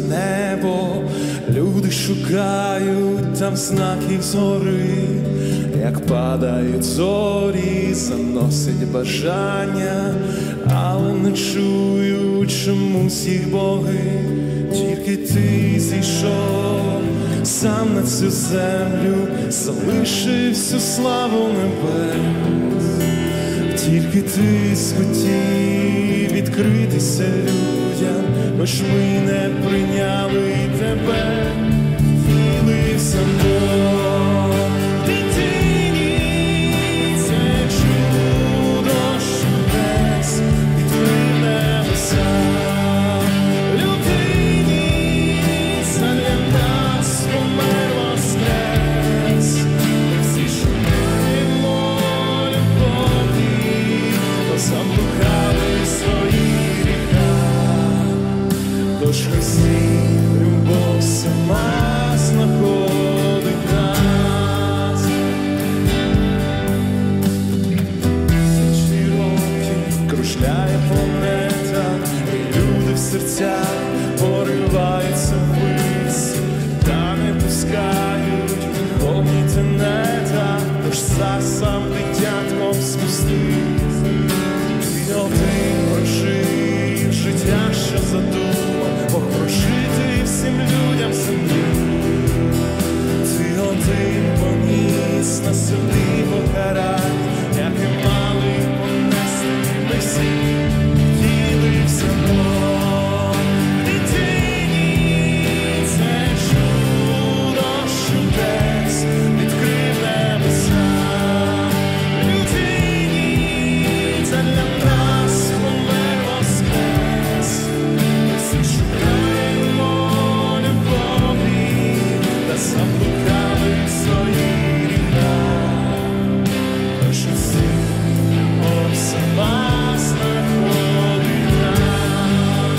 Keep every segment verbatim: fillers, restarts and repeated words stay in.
небо, люди шукають там знаків згори, як падають зорі, заносять бажання, але не чують чомусь їх боги. Тільки ти зійшов сам на цю землю, залишив всю славу небес. Тільки ти схотів відкритися людям, бо ж ми не прийняли тебе. Втілився Бог в дитині, це чудо чудес, відкрив небеса. Людині задля нас помер воскрес. Ми всі шукаємо любові, бо заблукали в своїх гріхах. Тож Христі, любов сама знаходить нас. Тисячі років кружляє планета, і люди в серцях пориваються ввись, та не пускають вогні тенета, тож цар сам дитятком спустився. Ти один прожив життя, що задумав, похорошити всім людям землі. Ти один поніс на собі покарання, яке мали понести ми всі. Втілився Бог в дитині, це чудо чудес, відкрив небеса. Людині задля нас помер воскрес. Ми всі шукаємо любові, та заблукали в своїх гріхах. Тож усі любов сама знаходить нас.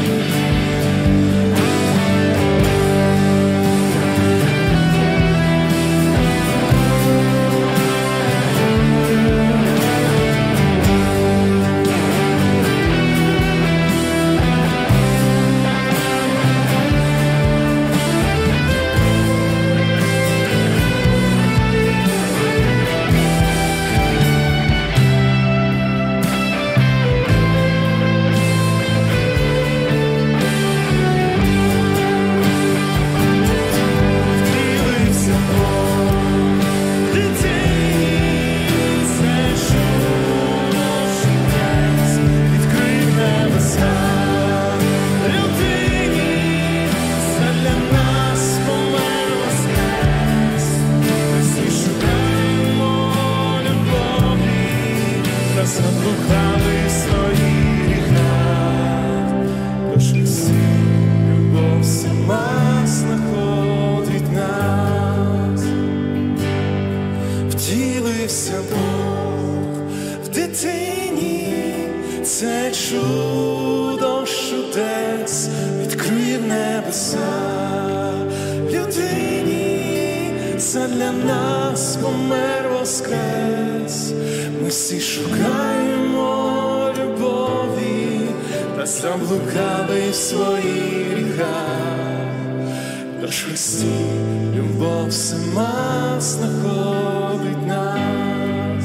Втілився Бог в дитині, це чудо чудес, відкрив небеса. Людині задля нас помер воскрес. Ми всі шукаємо любові, та заблукали в своїх гріхах. Тож усі любов сама знаходить нас. Втілився Бог в дитині, це чудо чудес, відкрив небеса. Людині задля нас помер воскрес. Ми всі шукаємо любові, та заблукали в своїх гріхах. Тож Христі, любов сама знаходить нас.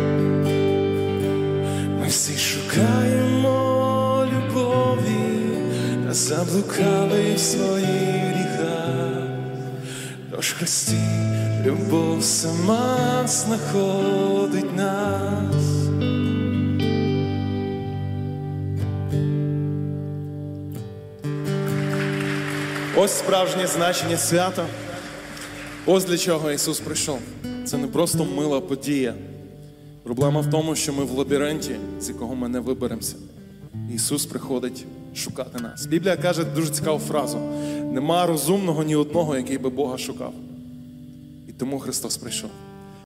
Ми всі шукаємо любові, та заблукали в своїх гріхах. Тож Христі, любов сама знаходить нас. Ось справжнє значення свята. Ось для чого Ісус прийшов. Це не просто мила подія. Проблема в тому, що ми в лабіринті, з якого ми не виберемося. Ісус приходить шукати нас. Біблія каже дуже цікаву фразу: нема розумного ні одного, який би Бога шукав. І тому Христос прийшов.